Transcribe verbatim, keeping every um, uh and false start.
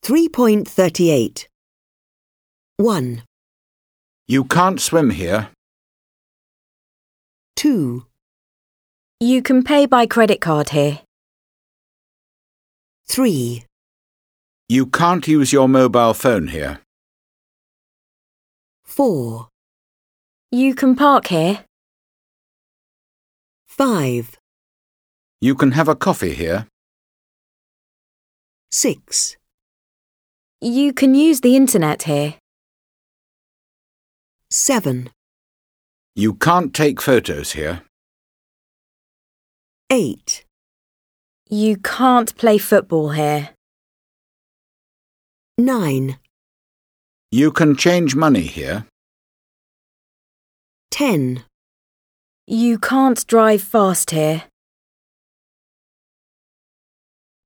three point three eight. one, You can't swim here. two, You can pay by credit card here. three, You can't use your mobile phone here. four, You can park here. five, You can have a coffee here. six, You can use the internet here. seven, You can't take photos here. eight, You can't play football here. nine, You can change money here. ten, You can't drive fast here.